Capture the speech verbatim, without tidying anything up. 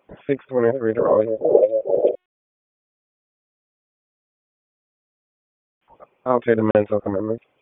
six twenty-three to right here. I'll take the mental commitment.